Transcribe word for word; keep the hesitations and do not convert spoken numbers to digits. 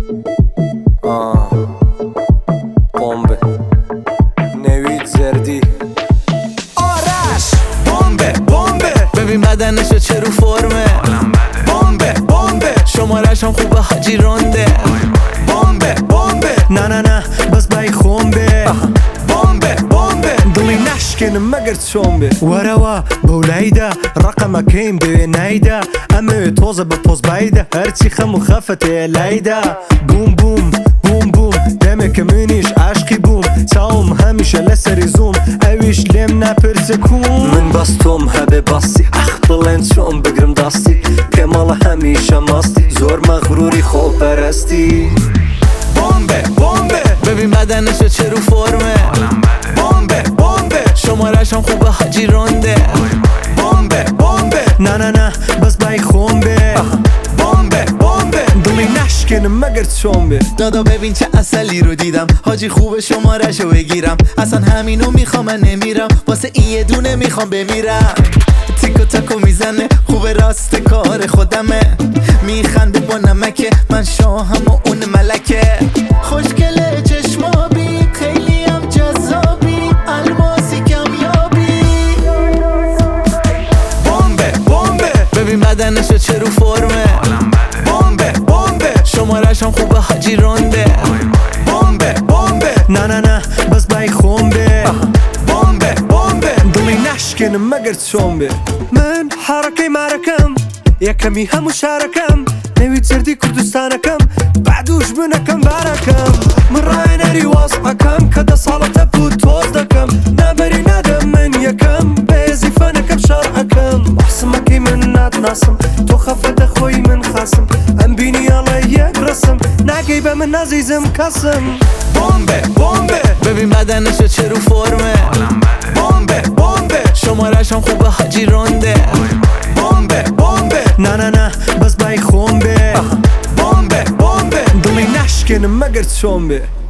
آه بمب نوید زردی آرش بمبه بمبه ببین بدنشو چه رو فرمه بمبه بمبه شمارش هم خوبه حاجی رونده بمبه بمبه نه نه نه بس بای خونبه بمبه بمبه دلی نشکنه مگر چونبه وروا بولایده رقم کیم دوی نایده امه توزه به پوز بایده هرچی خم و خفته لایده بوم بوم بوم بوم دمه که منیش عشقی بوم ساوم همیشه لسری زوم اویش لیم نپرسه کون من باستم هبه باستی اخ بلند شون بگرم داستی کمال همیشه ماستی زور مغروری خوب پرستی بمبه بمبه ببین بدنشو چه رو فرمه بمبه بمبه شمارش هم خوبه حاجی رونده بمبه بمبه نه نه نه بس بای خونبه بمبه بمبه دلی نشکنه مگر چونبه دادا ببین چه اصلی رو دیدم حاجی خوبه شمارشو بگیرم اصلا همینو میخوام من نمیرم واسه این یه دونه میخوام بمیرم تیکو تاکو میزنه خوبه راست کار خودمه میخنده با نمکه من شاهم و اون ملکه خوشگله چشمابی خیلی هم جذابی الماسی کمیابی بمبه بمبه ببین بدنشو چه رو فرمه بمبه بمبه شمارش هم خوبه حاجی رونده بمبه بمبه نه نه نه بس بای خونبه بمبه بمبه دلی نشکنه مگر چونبه من حرکه معرکم یکمی همو شارکم نوید زردی کردستانکم بعدوش بنکم بارکم من رای نری واسعکم که ده سالته بود توز دکم نبری ندم من یکم بیزیفه نکم شرعکم بحسمکی من ندناسم تو خفت خوی من خاسم ام بینی علی یک رسم نگی به من عزیزم کسم بمبه بمبه ببین بدنشو چه رو فرمه بمبه بمبه شمارش هم خوبه حاجی رونده بمبه بمبه نه نه نه بس بای خونبه بمبه بمبه دلی نشکنه مگر چونبه